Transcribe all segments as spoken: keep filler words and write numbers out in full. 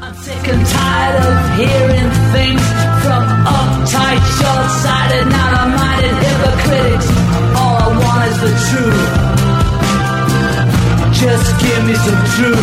I'm sick and tired of hearing things from uptight, short-sighted, narrow-minded hypocrites. All I want is the truth. Just give me some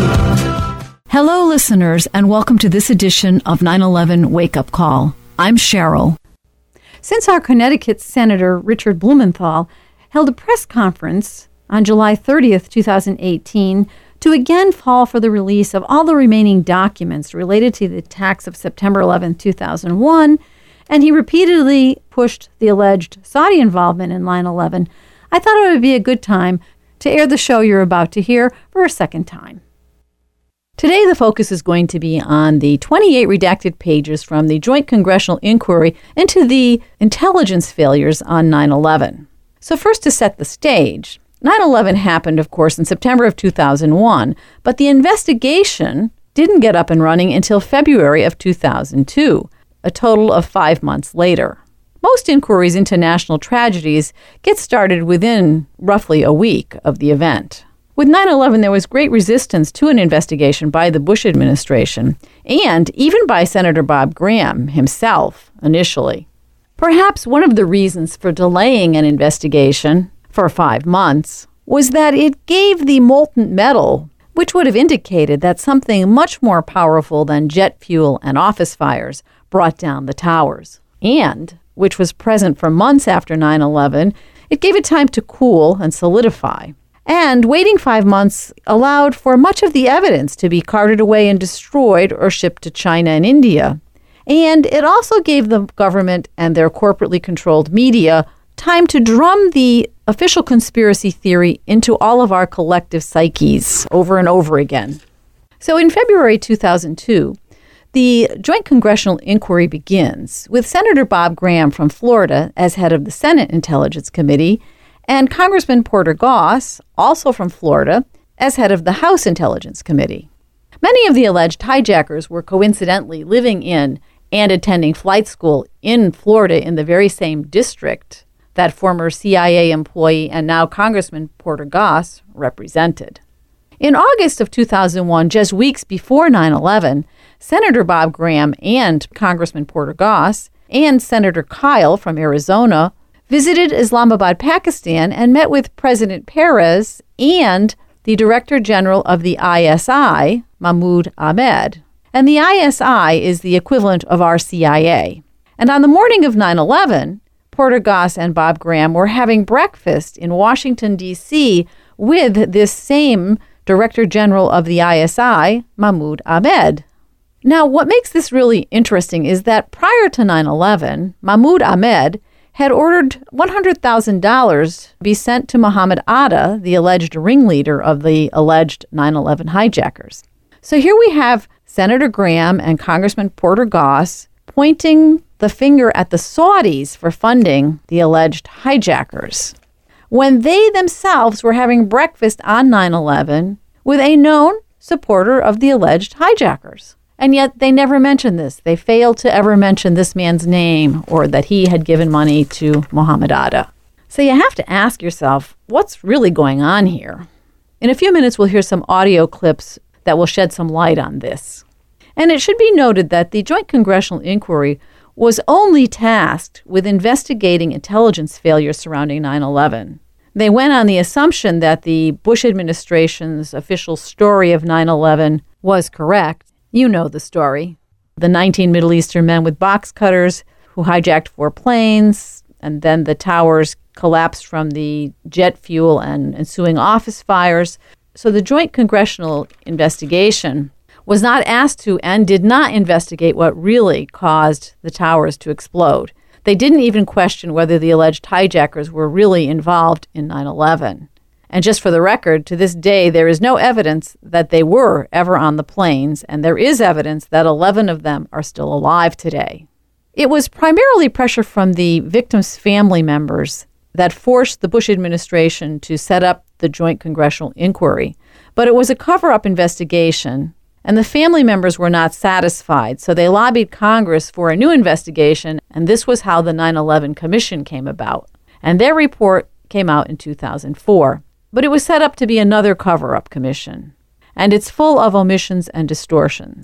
truth. Hello, listeners, and welcome to this edition of nine eleven Wake Up Call. I'm Cheryl. Since our Connecticut Senator Richard Blumenthal held a press conference on July thirtieth, twenty eighteen, to again call for the release of all the remaining documents related to the attacks of September eleventh, two thousand one, and he repeatedly pushed the alleged Saudi involvement in nine eleven, I thought it would be a good time to air the show you're about to hear for a second time. Today, the focus is going to be on the twenty-eight redacted pages from the Joint Congressional Inquiry into the intelligence failures on nine eleven. So first, to set the stage, nine eleven happened, of course, in September of two thousand one, but the investigation didn't get up and running until February of two thousand two, a total of five months later. Most inquiries into national tragedies get started within roughly a week of the event. With nine eleven, there was great resistance to an investigation by the Bush administration, and even by Senator Bob Graham himself initially. Perhaps one of the reasons for delaying an investigation for five months was that it gave the molten metal, which would have indicated that something much more powerful than jet fuel and office fires brought down the towers, and which was present for months after nine eleven, it gave it time to cool and solidify. And waiting five months allowed for much of the evidence to be carted away and destroyed or shipped to China and India. And it also gave the government and their corporately controlled media time to drum the official conspiracy theory into all of our collective psyches over and over again. So in February two thousand two, the Joint Congressional Inquiry begins with Senator Bob Graham from Florida as head of the Senate Intelligence Committee and Congressman Porter Goss, also from Florida, as head of the House Intelligence Committee. Many of the alleged hijackers were coincidentally living in and attending flight school in Florida in the very same district that former C I A employee and now Congressman Porter Goss represented. In August of two thousand one, just weeks before nine eleven, Senator Bob Graham and Congressman Porter Goss and Senator Kyle from Arizona visited Islamabad, Pakistan, and met with President Perez and the Director General of the I S I, Mahmoud Ahmed. And the I S I is the equivalent of our C I A. And on the morning of nine eleven, Porter Goss and Bob Graham were having breakfast in Washington, D C with this same Director General of the I S I, Mahmoud Ahmed. Now, what makes this really interesting is that prior to nine eleven, Mahmoud Ahmed had ordered one hundred thousand dollars be sent to Mohammed Atta, the alleged ringleader of the alleged nine eleven hijackers. So here we have Senator Graham and Congressman Porter Goss pointing the finger at the Saudis for funding the alleged hijackers, when they themselves were having breakfast on nine eleven with a known supporter of the alleged hijackers. And yet they never mentioned this. They failed to ever mention this man's name or that he had given money to Mohammed Atta. So you have to ask yourself, what's really going on here? In a few minutes, we'll hear some audio clips that will shed some light on this. And it should be noted that the Joint Congressional Inquiry was only tasked with investigating intelligence failures surrounding nine eleven. They went on the assumption that the Bush administration's official story of nine eleven was correct. You know the story. The nineteen Middle Eastern men with box cutters who hijacked four planes, and then the towers collapsed from the jet fuel and ensuing office fires. So the Joint Congressional Investigation was not asked to and did not investigate what really caused the towers to explode. They didn't even question whether the alleged hijackers were really involved in nine eleven. And just for the record, to this day, there is no evidence that they were ever on the planes, and there is evidence that eleven of them are still alive today. It was primarily pressure from the victims' family members that forced the Bush administration to set up the Joint Congressional Inquiry. But it was a cover-up investigation, and the family members were not satisfied, so they lobbied Congress for a new investigation, and this was how the nine eleven Commission came about. And their report came out in two thousand four. But it was set up to be another cover-up commission, and it's full of omissions and distortions.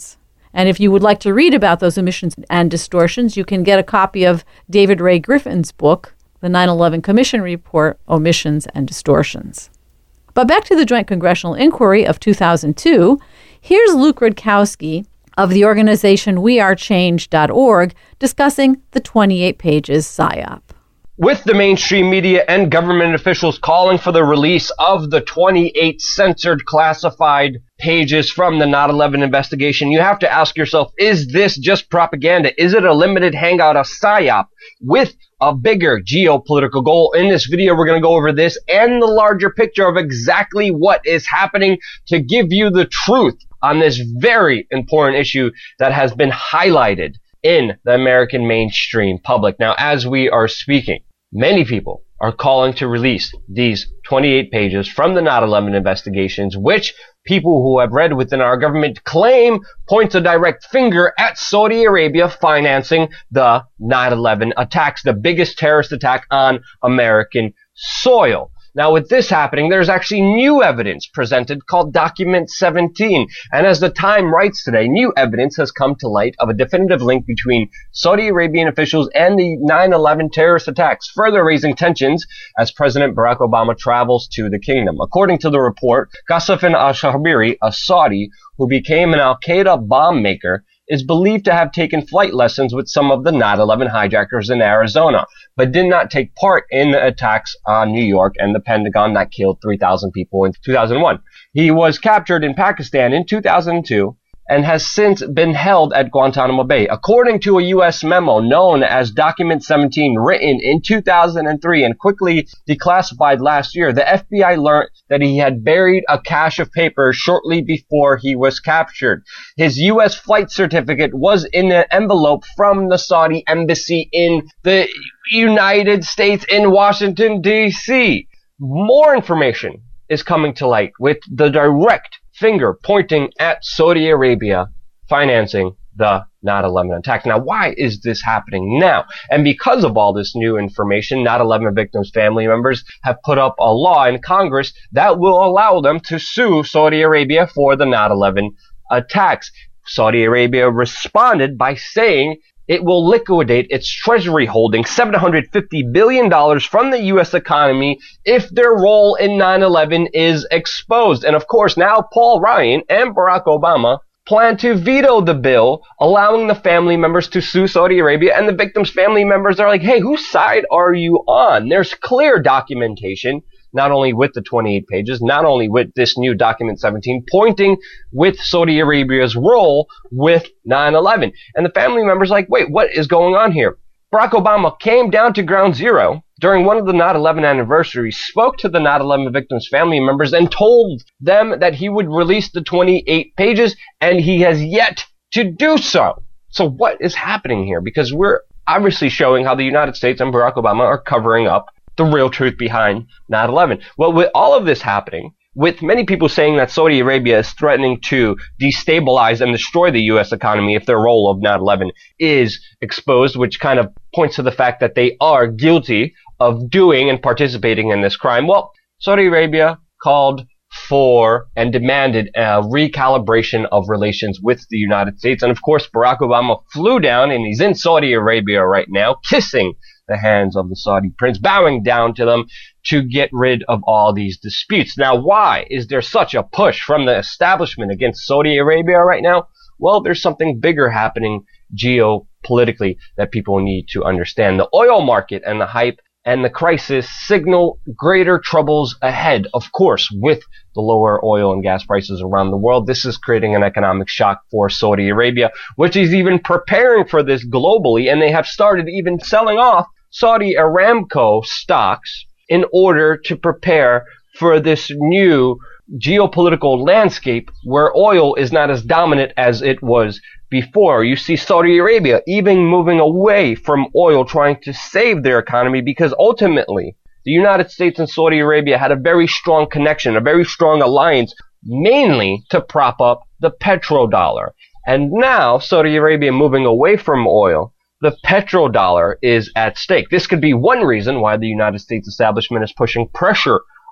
And if you would like to read about those omissions and distortions, you can get a copy of David Ray Griffin's book, The nine eleven Commission Report, Omissions and Distortions. But back to the Joint Congressional Inquiry of two thousand two, here's Luke Rudkowski of the organization we are change dot org discussing the twenty-eight pages PSYOP. With the mainstream media and government officials calling for the release of the twenty-eight censored classified pages from the nine eleven investigation, you have to ask yourself, is this just propaganda? Is it a limited hangout, a PSYOP, with a bigger geopolitical goal? In this video, we're going to go over this and the larger picture of exactly what is happening to give you the truth on this very important issue that has been highlighted in the American mainstream public. Now, as we are speaking, many people are calling to release these twenty-eight pages from the nine eleven investigations, which people who have read within our government claim points a direct finger at Saudi Arabia financing the nine eleven attacks, the biggest terrorist attack on American soil. Now, with this happening, there's actually new evidence presented called Document seventeen. And as the Time writes today, new evidence has come to light of a definitive link between Saudi Arabian officials and the nine eleven terrorist attacks, further raising tensions as President Barack Obama travels to the kingdom. According to the report, Qassem al-Shabiri, a Saudi who became an al-Qaeda bomb maker, is believed to have taken flight lessons with some of the nine eleven hijackers in Arizona, but did not take part in the attacks on New York and the Pentagon that killed three thousand people in two thousand one. He was captured in Pakistan in two thousand two and has since been held at Guantanamo Bay. According to a U S memo known as Document seventeen, written in two thousand three and quickly declassified last year, the F B I learned that he had buried a cache of papers shortly before he was captured. His U S flight certificate was in an envelope from the Saudi embassy in the United States in Washington, D C More information is coming to light with the direct finger pointing at Saudi Arabia financing the nine eleven attack. Now, why is this happening now? And because of all this new information, nine eleven victims' family members have put up a law in Congress that will allow them to sue Saudi Arabia for the nine eleven attacks. Saudi Arabia responded by saying it will liquidate its treasury holding, seven hundred fifty billion dollars from the U S economy, if their role in nine eleven is exposed. And of course, now Paul Ryan and Barack Obama plan to veto the bill, allowing the family members to sue Saudi Arabia. And the victims' family members are like, hey, whose side are you on? There's clear documentation, not only with the twenty-eight pages, not only with this new Document seventeen, pointing with Saudi Arabia's role with nine eleven. And the family members are like, wait, what is going on here? Barack Obama came down to ground zero during one of the nine eleven anniversaries, spoke to the nine eleven victims' family members, and told them that he would release the twenty-eight pages, and he has yet to do so. So what is happening here? Because we're obviously showing how the United States and Barack Obama are covering up the real truth behind nine eleven. Well, with all of this happening, with many people saying that Saudi Arabia is threatening to destabilize and destroy the U S economy if their role of nine eleven is exposed, which kind of points to the fact that they are guilty of doing and participating in this crime. Well, Saudi Arabia called for and demanded a recalibration of relations with the United States. And of course, Barack Obama flew down, and he's in Saudi Arabia right now, kissing the hands of the Saudi prince, bowing down to them to get rid of all these disputes. Now, why is there such a push from the establishment against Saudi Arabia right now? Well, there's something bigger happening geopolitically that people need to understand. The oil market and the hype and the crisis signal greater troubles ahead, of course, with the lower oil and gas prices around the world. This is creating an economic shock for Saudi Arabia, which is even preparing for this globally, and they have started even selling off Saudi Aramco stocks in order to prepare for this new geopolitical landscape where oil is not as dominant as it was before. You see Saudi Arabia even moving away from oil, trying to save their economy, because ultimately the United States and Saudi Arabia had a very strong connection, a very strong alliance, mainly to prop up the petrodollar. And now Saudi Arabia moving away from oil, the petrodollar is at stake. This could be one reason why the United States establishment is pushing pressure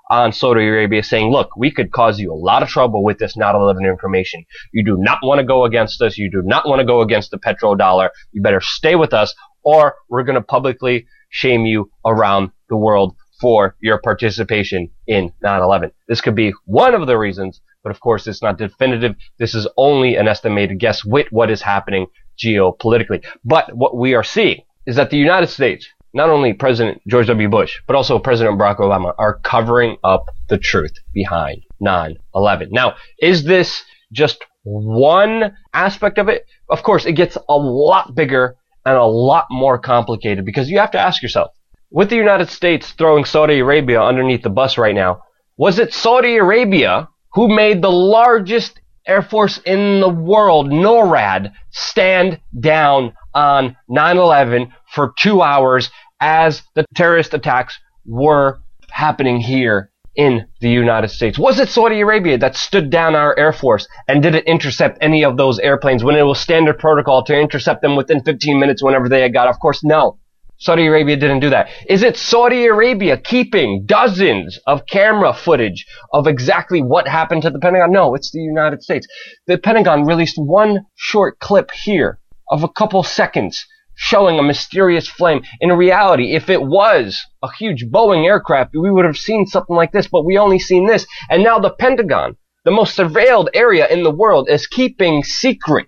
on Saudi Arabia saying, look, we could cause you a lot of trouble with this nine eleven information. You do not want to go against us. You do not want to go against the petrodollar. You better stay with us, or we're going to publicly shame you around the world for your participation in nine eleven. This could be one of the reasons, but of course it's not definitive. This is only an estimated guess with what is happening geopolitically. But what we are seeing is that the United States, not only President George W. Bush, but also President Barack Obama, are covering up the truth behind nine eleven. Now, is this just one aspect of it? Of course, it gets a lot bigger and a lot more complicated, because you have to ask yourself, with the United States throwing Saudi Arabia underneath the bus right now, was it Saudi Arabia who made the largest air force in the world, NORAD, stand down on nine eleven for two hours as the terrorist attacks were happening here in the United States? Was it Saudi Arabia that stood down our Air Force and didn't intercept any of those airplanes when it was standard protocol to intercept them within fifteen minutes whenever they had got? Of course, no. Saudi Arabia didn't do that. Is it Saudi Arabia keeping dozens of camera footage of exactly what happened to the Pentagon? No, it's the United States. The Pentagon released one short clip here of a couple seconds showing a mysterious flame. In reality, if it was a huge Boeing aircraft, we would have seen something like this, but we only seen this. And now the Pentagon, the most surveilled area in the world, is keeping secret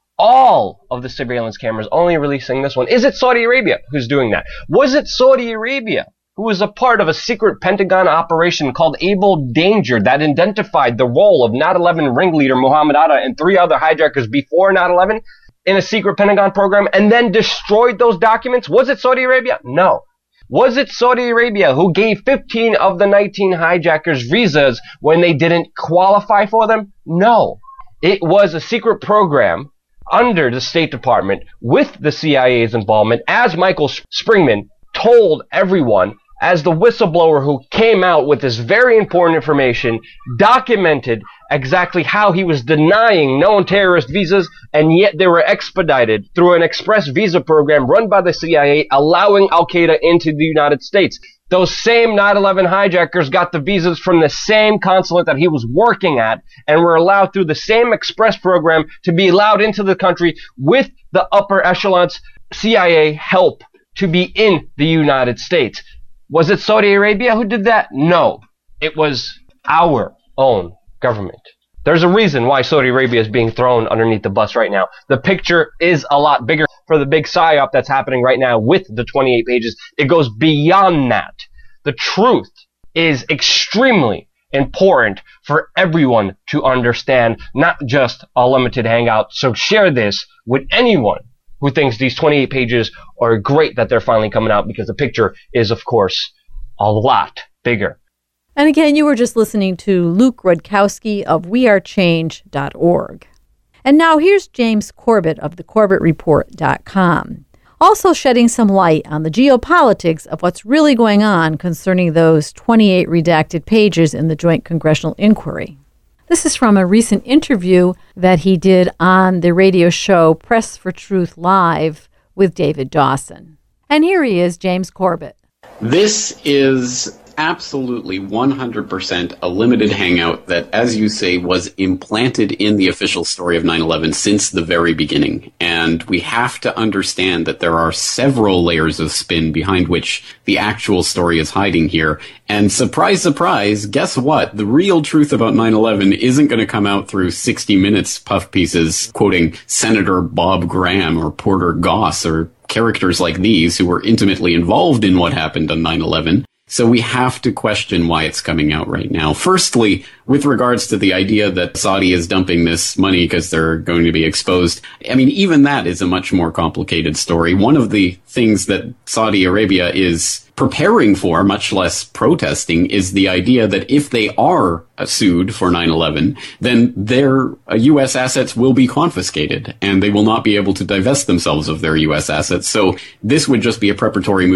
all of the surveillance cameras, only releasing this one. Is it Saudi Arabia who's doing that? Was it Saudi Arabia who was a part of a secret Pentagon operation called Able Danger that identified the role of nine eleven ringleader Mohammed Atta and three other hijackers before nine eleven in a secret Pentagon program and then destroyed those documents? Was it Saudi Arabia? No. Was it Saudi Arabia who gave fifteen of the nineteen hijackers visas when they didn't qualify for them? No. It was a secret program under the State Department with the C I A's involvement, as Michael Springman told everyone, as the whistleblower who came out with this very important information, documented exactly how he was denying known terrorist visas, and yet they were expedited through an express visa program run by the C I A, allowing Al-Qaeda into the United States. Those same nine eleven hijackers got the visas from the same consulate that he was working at and were allowed through the same express program to be allowed into the country with the upper echelons C I A help to be in the United States. Was it Saudi Arabia who did that? No. It was our own government. There's a reason why Saudi Arabia is being thrown underneath the bus right now. The picture is a lot bigger for the big psyop that's happening right now with the twenty-eight pages. It goes beyond that. The truth is extremely important for everyone to understand, not just a limited hangout. So share this with anyone who thinks these twenty-eight pages are great that they're finally coming out, because the picture is, of course, a lot bigger. And again, you were just listening to Luke Rudkowski of we are change dot org. And now here's James Corbett of the corbett report dot com, also shedding some light on the geopolitics of what's really going on concerning those twenty-eight redacted pages in the Joint Congressional Inquiry. This is from a recent interview that he did on the radio show Press for Truth Live with David Dawson. And here he is, James Corbett. This is absolutely one hundred percent a limited hangout that, as you say, was implanted in the official story of nine eleven since the very beginning. And we have to understand that there are several layers of spin behind which the actual story is hiding here. And surprise, surprise, guess what? The real truth about nine eleven isn't going to come out through sixty minutes puff pieces quoting Senator Bob Graham or Porter Goss or characters like these who were intimately involved in what happened on nine eleven. So we have to question why it's coming out right now. Firstly, with regards to the idea that Saudi is dumping this money because they're going to be exposed, I mean, even that is a much more complicated story. One of the things that Saudi Arabia is preparing for, much less protesting, is the idea that if they are sued for nine eleven, then their U S assets will be confiscated and they will not be able to divest themselves of their U S assets. So this would just be a preparatory move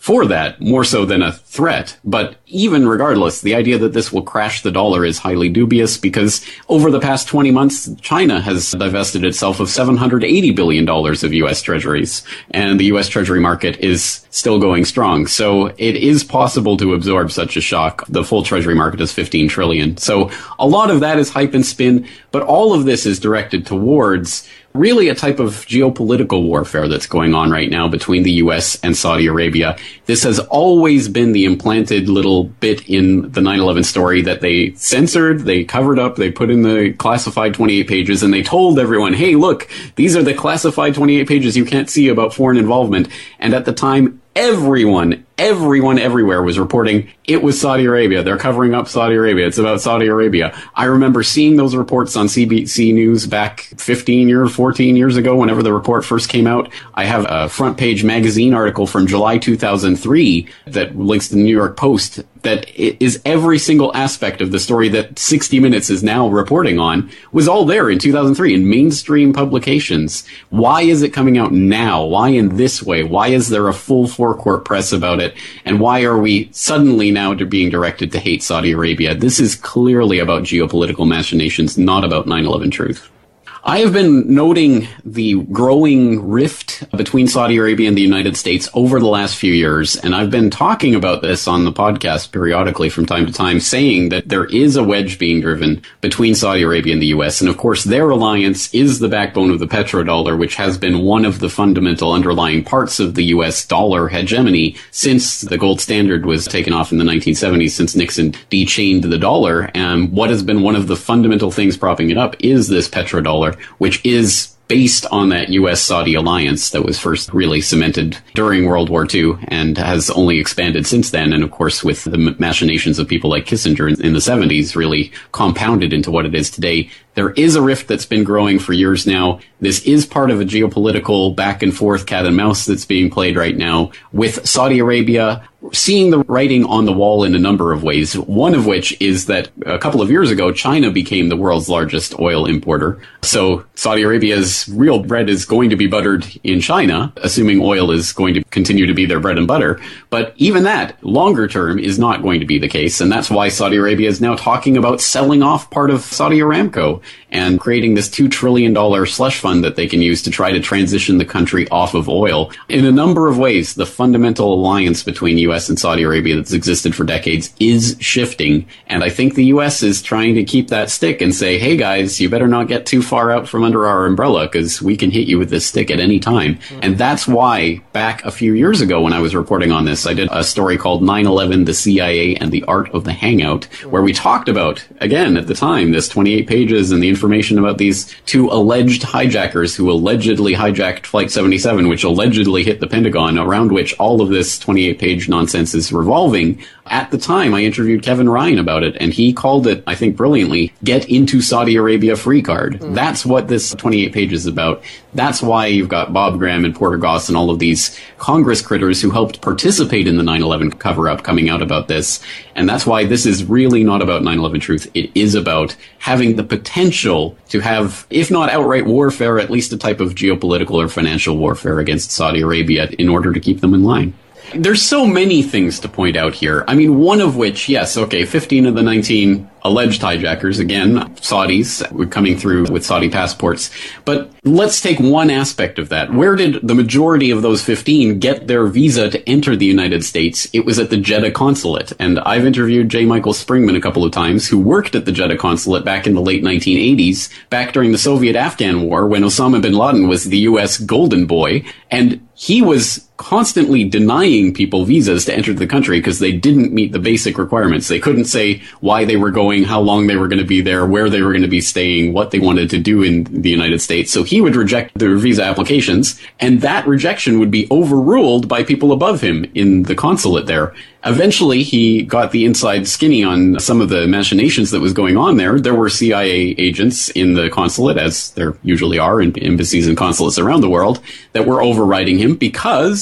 for that, more so than a threat. But even regardless, the idea that this will crash the dollar is highly dubious because over the past twenty months, China has divested itself of seven hundred eighty billion dollars of U S treasuries, and the U S treasury market is still going strong. So it is possible to absorb such a shock. The full treasury market is fifteen trillion dollars. So a lot of that is hype and spin, but all of this is directed towards really a type of geopolitical warfare that's going on right now between the U S and Saudi Arabia. This has always been the implanted little bit in the nine eleven story that they censored, they covered up, they put in the classified twenty-eight pages, and they told everyone, hey, look, these are the classified twenty-eight pages you can't see about foreign involvement. And at the time, everyone, everyone everywhere was reporting it was Saudi Arabia. They're covering up Saudi Arabia. It's about Saudi Arabia. I remember seeing those reports on C B C News back fifteen years, fourteen years ago, whenever the report first came out. I have a front page magazine article from July two thousand three that links to the New York Post that is every single aspect of the story that sixty minutes is now reporting on was all there in two thousand three in mainstream publications. Why is it coming out now? Why in this way? Why is there a full forecourt press about it? And why are we suddenly now being directed to hate Saudi Arabia? This is clearly about geopolitical machinations, not about nine eleven truth. I have been noting the growing rift between Saudi Arabia and the United States over the last few years, and I've been talking about this on the podcast periodically from time to time, saying that there is a wedge being driven between Saudi Arabia and the U S, and of course their alliance is the backbone of the petrodollar, which has been one of the fundamental underlying parts of the U S dollar hegemony since the gold standard was taken off in the nineteen seventies, since Nixon de-chained the dollar. And what has been one of the fundamental things propping it up is this petrodollar, which is based on that U S-Saudi alliance that was first really cemented during World War Two and has only expanded since then. And of course, with the machinations of people like Kissinger in the seventies really compounded into what it is today. There is a rift that's been growing for years now. This is part of a geopolitical back and forth cat and mouse that's being played right now with Saudi Arabia seeing the writing on the wall in a number of ways. One of which is that a couple of years ago, China became the world's largest oil importer. So Saudi Arabia's real bread is going to be buttered in China, assuming oil is going to continue to be their bread and butter. But even that, longer term, is not going to be the case. And that's why Saudi Arabia is now talking about selling off part of Saudi Aramco and creating this two trillion dollars slush fund that they can use to try to transition the country off of oil. In a number of ways, the fundamental alliance between U S and Saudi Arabia that's existed for decades is shifting. And I think the U S is trying to keep that stick and say, hey guys, you better not get too far out from under our umbrella because we can hit you with this stick at any time. Mm-hmm. And that's why back a few years ago when I was reporting on this, I did a story called nine eleven, the C I A and the Art of the Hangout, where we talked about, again, at the time, this twenty-eight pages and the information about these two alleged hijackers who allegedly hijacked Flight seventy-seven, which allegedly hit the Pentagon, around which all of this twenty-eight page nonsense is revolving. At the time, I interviewed Kevin Ryan about it, and he called it, I think brilliantly, Get Into Saudi Arabia Free Card. Mm. That's what this twenty-eight pages is about. That's why you've got Bob Graham and Porter Goss and all of these Congress critters who helped participate in the nine eleven cover-up coming out about this. And that's why this is really not about nine eleven truth. It is about having the potential to have, if not outright warfare, at least a type of geopolitical or financial warfare against Saudi Arabia in order to keep them in line. There's so many things to point out here. I mean, one of which, yes, okay, fifteen of the nineteen alleged hijackers, again, Saudis, were coming through with Saudi passports. But let's take one aspect of that. Where did the majority of those fifteen get their visa to enter the United States? It was at the Jeddah consulate. And I've interviewed J. Michael Springman a couple of times, who worked at the Jeddah consulate back in the late nineteen eighties, back during the Soviet-Afghan war, when Osama bin Laden was the U S golden boy. And he was constantly denying people visas to enter the country because they didn't meet the basic requirements. They couldn't say why they were going, how long they were going to be there, where they were going to be staying, what they wanted to do in the United States. So he would reject their visa applications, and that rejection would be overruled by people above him in the consulate there. Eventually, he got the inside skinny on some of the machinations that was going on there. There were C I A agents in the consulate, as there usually are in embassies and consulates around the world, that were overriding him because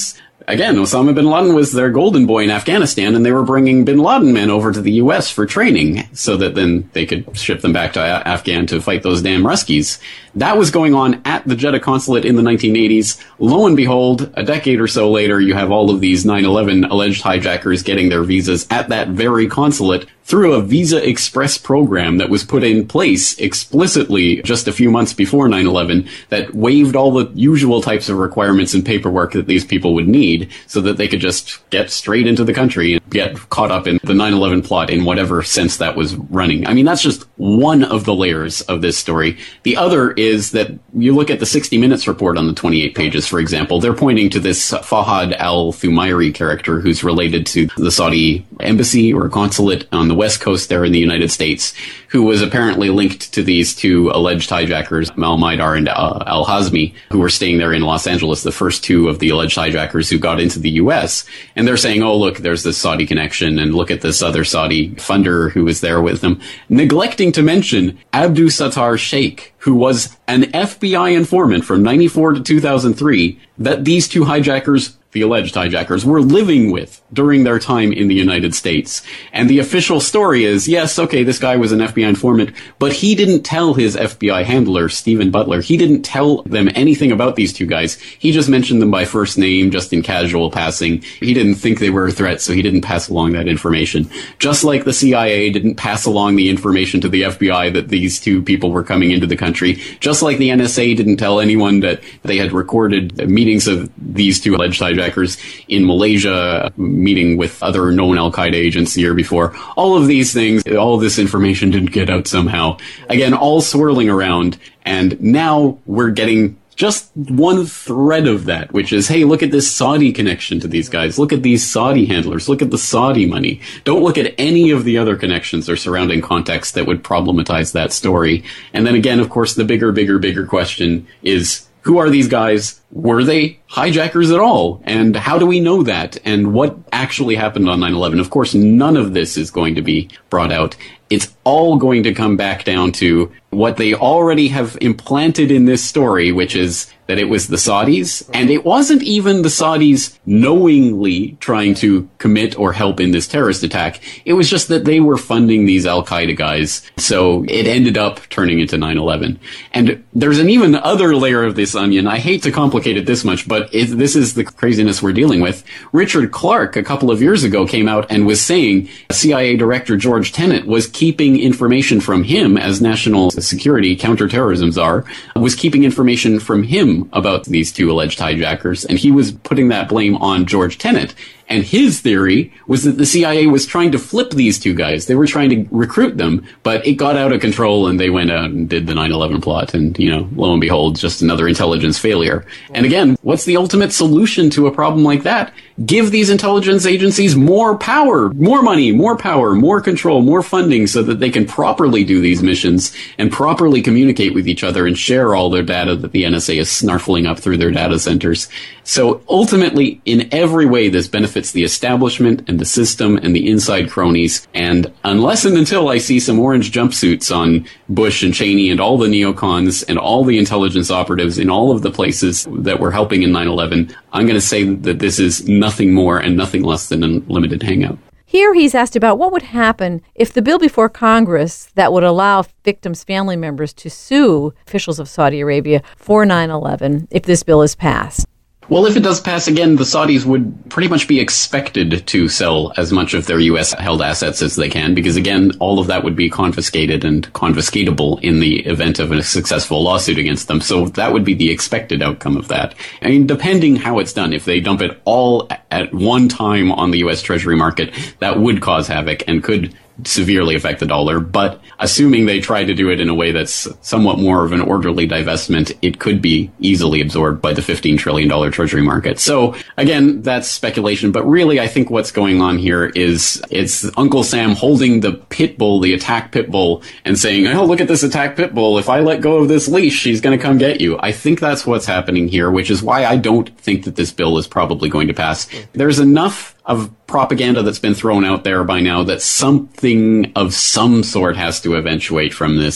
again, Osama bin Laden was their golden boy in Afghanistan, and they were bringing bin Laden men over to the U S for training so that then they could ship them back to a- Afghan to fight those damn Ruskies. That was going on at the Jeddah consulate in the nineteen eighties. Lo and behold, a decade or so later, you have all of these nine eleven alleged hijackers getting their visas at that very consulate through a Visa Express program that was put in place explicitly just a few months before nine eleven that waived all the usual types of requirements and paperwork that these people would need so that they could just get straight into the country and get caught up in the nine eleven plot in whatever sense that was running. I mean, that's just one of the layers of this story. The other is that you look at the sixty minutes report on the twenty-eight pages, for example, they're pointing to this Fahad al-Thumairi character who's related to the Saudi embassy or consulate on the West Coast there in the United States, who was apparently linked to these two alleged hijackers, Mal Maidar and uh, Al-Hazmi, who were staying there in Los Angeles, the first two of the alleged hijackers who got into the U S. And they're saying, oh, look, there's this Saudi connection, and look at this other Saudi funder who was there with them, neglecting to mention Abdul Sattar Sheikh, who was an F B I informant from ninety-four to two thousand three, that these two hijackers, the alleged hijackers, were living with during their time in the United States. And the official story is, yes, okay, this guy was an F B I informant, but he didn't tell his F B I handler, Stephen Butler, he didn't tell them anything about these two guys. He just mentioned them by first name, just in casual passing. He didn't think they were a threat, so he didn't pass along that information. Just like the C I A didn't pass along the information to the F B I that these two people were coming into the country. Just like the N S A didn't tell anyone that they had recorded meetings of these two alleged hijackers in Malaysia, meeting with other known Al-Qaeda agents the year before. All of these things, all of this information didn't get out somehow. Again, all swirling around, and now we're getting just one thread of that, which is, hey, look at this Saudi connection to these guys. Look at these Saudi handlers. Look at the Saudi money. Don't look at any of the other connections or surrounding context that would problematize that story. And then again, of course, the bigger, bigger, bigger question is, who are these guys? Were they hijackers at all? And how do we know that? And what actually happened on nine eleven? Of course, none of this is going to be brought out. It's all going to come back down to what they already have implanted in this story, which is that it was the Saudis, and it wasn't even the Saudis knowingly trying to commit or help in this terrorist attack. It was just that they were funding these Al-Qaeda guys, so it ended up turning into nine eleven. And there's an even other layer of this onion. I hate to complicate it this much, but it, this is the craziness we're dealing with. Richard Clarke, a couple of years ago, came out and was saying C I A Director George Tenet was keeping information from him as national security counterterrorism czar, was keeping information from him about these two alleged hijackers, and he was putting that blame on George Tenet. And his theory was that the C I A was trying to flip these two guys. They were trying to recruit them, but it got out of control and they went out and did the nine eleven plot. And, you know, lo and behold, just another intelligence failure. And again, what's the ultimate solution to a problem like that? Give these intelligence agencies more power, more money, more power, more control, more funding so that they can properly do these missions and properly communicate with each other and share all their data that the N S A is snarfling up through their data centers. So ultimately, in every way, this benefits the establishment and the system and the inside cronies. And unless and until I see some orange jumpsuits on Bush and Cheney and all the neocons and all the intelligence operatives in all of the places that were helping in nine eleven, I'm going to say that this is nothing more and nothing less than a limited hangout. Here he's asked about what would happen if the bill before Congress that would allow victims' family members to sue officials of Saudi Arabia for nine eleven, if this bill is passed. Well, if it does pass again, the Saudis would pretty much be expected to sell as much of their U S-held assets as they can, because again, all of that would be confiscated and confiscatable in the event of a successful lawsuit against them. So that would be the expected outcome of that. I mean, depending how it's done, if they dump it all at one time on the U S Treasury market, that would cause havoc and could severely affect the dollar. But assuming they try to do it in a way that's somewhat more of an orderly divestment, it could be easily absorbed by the fifteen trillion dollars treasury market. So again, that's speculation. But really, I think what's going on here is it's Uncle Sam holding the pit bull, the attack pit bull, and saying, oh, look at this attack pit bull. If I let go of this leash, she's going to come get you. I think that's what's happening here, which is why I don't think that this bill is probably going to pass. There's enough of propaganda that's been thrown out there by now that something of some sort has to eventuate from this.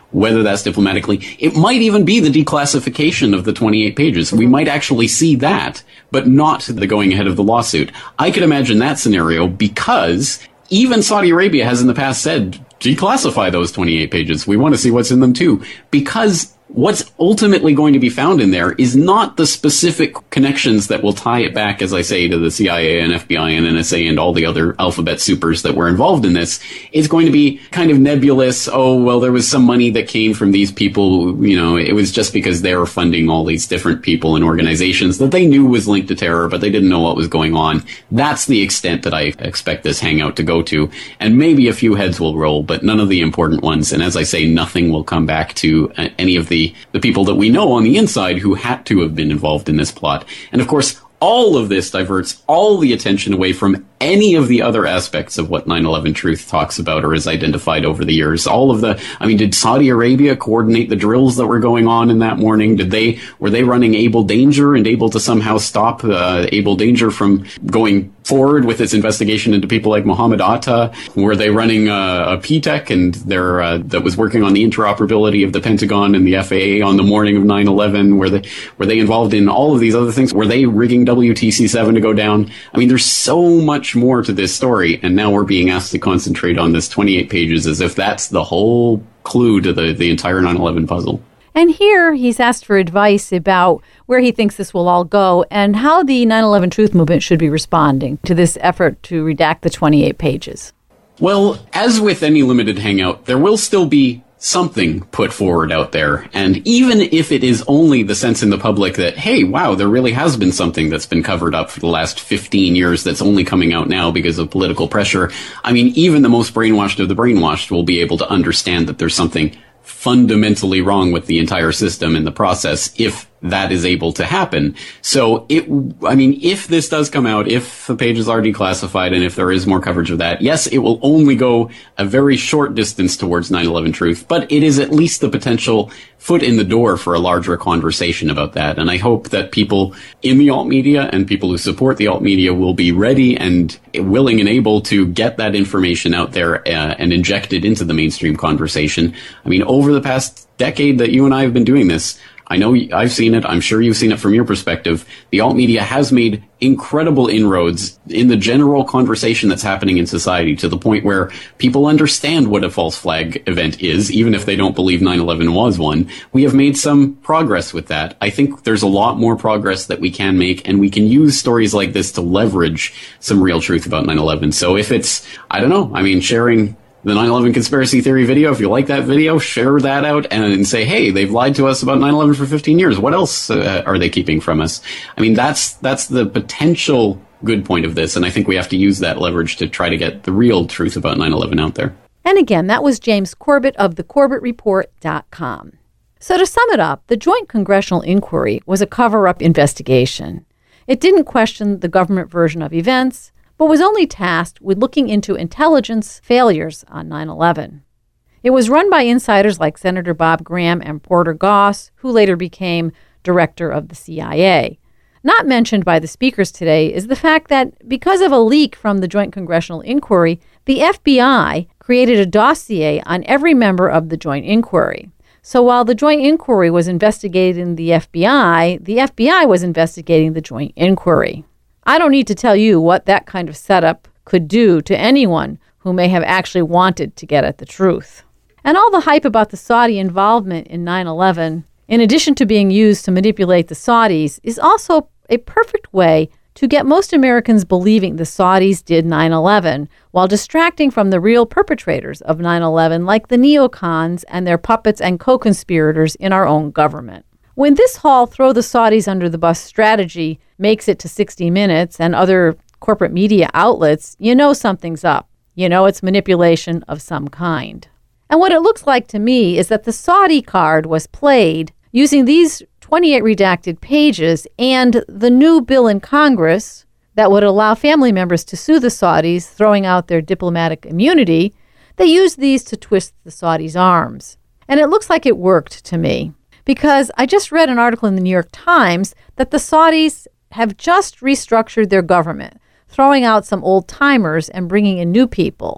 whether that's diplomatically. It might even be the declassification of the twenty-eight pages. We might actually see that, but not the going ahead of the lawsuit. I could imagine that scenario because even Saudi Arabia has in the past said, declassify those twenty-eight pages. We want to see what's in them too. Because what's ultimately going to be found in there is not the specific connections that will tie it back, as I say, to the C I A and F B I and N S A and all the other alphabet supers that were involved in this. It's going to be kind of nebulous. Oh, well, there was some money that came from these people. You know, it was just because they were funding all these different people and organizations that they knew was linked to terror, but they didn't know what was going on. That's the extent that I expect this hangout to go to. And maybe a few heads will roll, but none of the important ones. And as I say, nothing will come back to uh, any of the the people that we know on the inside who had to have been involved in this plot. And of course, all of this diverts all the attention away from any of the other aspects of what nine eleven Truth talks about or has identified over the years. All of the, I mean, did Saudi Arabia coordinate the drills that were going on in that morning? Did they, were they running Able Danger and able to somehow stop uh, Able Danger from going forward with its investigation into people like Mohammed Atta? Were they running uh, a P TEC and their, uh, that was working on the interoperability of the Pentagon and the F A A on the morning of nine eleven? Were they, were they involved in all of these other things? Were they rigging W T C seven to go down? I mean, there's so much more to this story, and now we're being asked to concentrate on this twenty-eight pages as if that's the whole clue to the, the entire nine eleven puzzle. And here he's asked for advice about where he thinks this will all go and how the nine eleven Truth Movement should be responding to this effort to redact the twenty-eight pages. Well, as with any limited hangout, there will still be something put forward out there. And even if it is only the sense in the public that, hey, wow, there really has been something that's been covered up for the last fifteen years that's only coming out now because of political pressure. I mean, even the most brainwashed of the brainwashed will be able to understand that there's something fundamentally wrong with the entire system in the process if that is able to happen. So it, I mean, if this does come out, if the pages are declassified and if there is more coverage of that, yes, it will only go a very short distance towards nine eleven Truth, but it is at least the potential foot in the door for a larger conversation about that. And I hope that people in the alt media and people who support the alt media will be ready and willing and able to get that information out there uh, and inject it into the mainstream conversation. I mean, over the past decade that you and I have been doing this, I know I've seen it. I'm sure you've seen it from your perspective. The alt media has made incredible inroads in the general conversation that's happening in society to the point where people understand what a false flag event is, even if they don't believe nine eleven was one. We have made some progress with that. I think there's a lot more progress that we can make, and we can use stories like this to leverage some real truth about nine eleven. So if it's, I don't know, I mean, sharing the nine eleven conspiracy theory video, if you like that video, share that out and say, hey, they've lied to us about nine eleven for fifteen years. What else uh, are they keeping from us? I mean, that's that's the potential good point of this, and I think we have to use that leverage to try to get the real truth about nine eleven out there. And again, that was James Corbett of the corbett report dot com. So to sum it up, the Joint Congressional Inquiry was a cover-up investigation. It didn't question the government version of events, but was only tasked with looking into intelligence failures on nine eleven. It was run by insiders like Senator Bob Graham and Porter Goss, who later became director of the C I A. Not mentioned by the speakers today is the fact that because of a leak from the Joint Congressional Inquiry, the F B I created a dossier on every member of the Joint Inquiry. So while the Joint Inquiry was investigating the F B I, the F B I was investigating the Joint Inquiry. I don't need to tell you what that kind of setup could do to anyone who may have actually wanted to get at the truth. And all the hype about the Saudi involvement in nine eleven, in addition to being used to manipulate the Saudis, is also a perfect way to get most Americans believing the Saudis did nine eleven while distracting from the real perpetrators of nine eleven like the neocons and their puppets and co-conspirators in our own government. When this whole throw the Saudis under the bus strategy makes it to sixty minutes and other corporate media outlets, you know something's up. You know it's manipulation of some kind. And what it looks like to me is that the Saudi card was played using these twenty-eight redacted pages and the new bill in Congress that would allow family members to sue the Saudis, throwing out their diplomatic immunity. They used these to twist the Saudis' arms. And it looks like it worked to me, because I just read an article in the New York Times that the Saudis have just restructured their government, throwing out some old-timers and bringing in new people.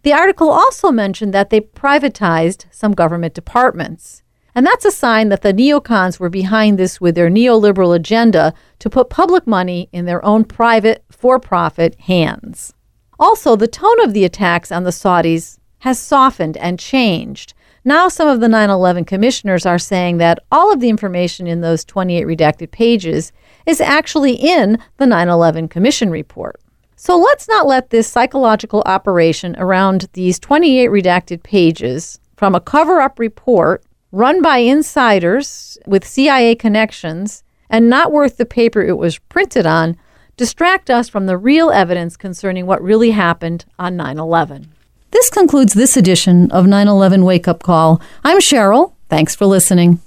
The article also mentioned that they privatized some government departments. And that's a sign that the neocons were behind this with their neoliberal agenda to put public money in their own private, for-profit hands. Also, the tone of the attacks on the Saudis has softened and changed. Now some of the nine eleven commissioners are saying that all of the information in those twenty-eight redacted pages is actually in the nine eleven Commission report. So let's not let this psychological operation around these twenty-eight redacted pages from a cover-up report run by insiders with C I A connections and not worth the paper it was printed on distract us from the real evidence concerning what really happened on nine eleven. This concludes this edition of nine eleven Wake Up Call. I'm Cheryl. Thanks for listening.